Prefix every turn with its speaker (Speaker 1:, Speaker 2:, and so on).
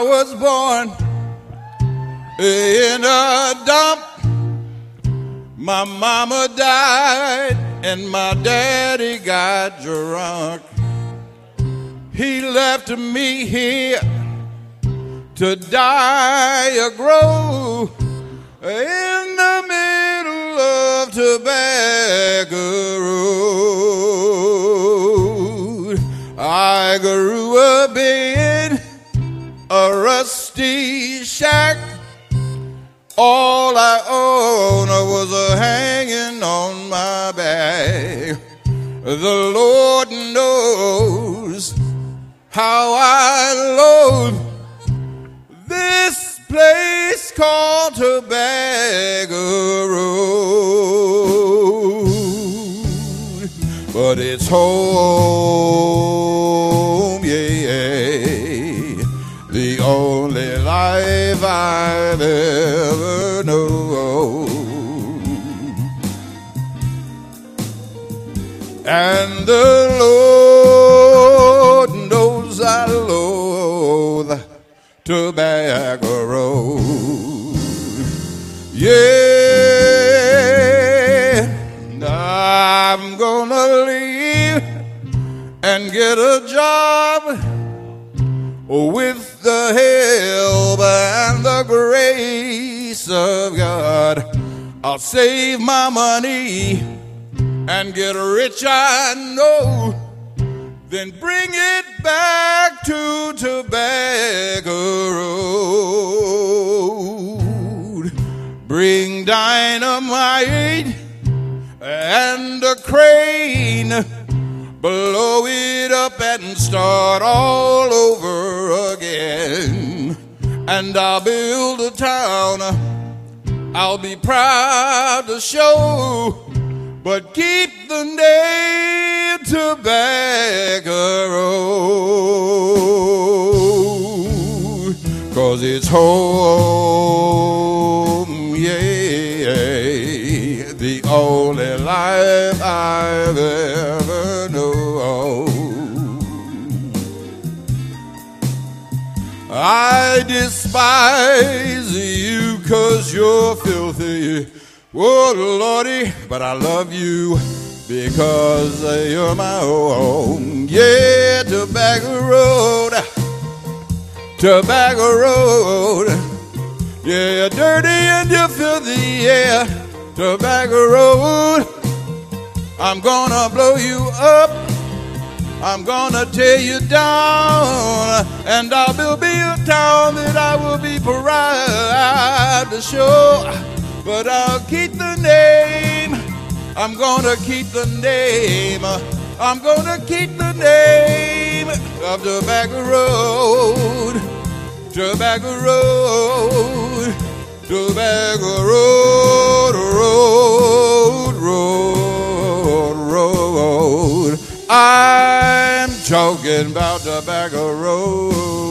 Speaker 1: was born in a dump. My mama died and my daddy got drunk. He left me here to die or grow in the middle of Tobacco Road. I grew up in a rusty shack. All I owned was a hanging on my back. The Lord knows how I loathe this place called Tobacco Road. But it's home, yeah, the only life I've ever known. And the Lord knows I loathe Tobacco Road. Yeah, I'm gonna leave and get a job with the help and the grace of God. I'll save my money and get rich, I know, then bring it back to Tobacco Road. Bring dynamite and a crane, blow it up and start all over again. And I'll build a town I'll be proud to show, but keep the name Tobacco Road, 'cause it's home, yeah, the only life I've ever known. I despise you 'cause you're filthy, oh Lordy, but I love you because you're my own. Yeah, Tobacco Road, Tobacco Road. Yeah, you're dirty and you're filthy, yeah, Tobacco Road. I'm gonna blow you up, I'm gonna tear you down, and I will be a town that I will be proud to show. But I'll keep the name, I'm gonna keep the name, I'm gonna keep the name of Tobacco Road, Tobacco Road, Tobacco Road, road, road, road. I'm talking about Tobacco Road.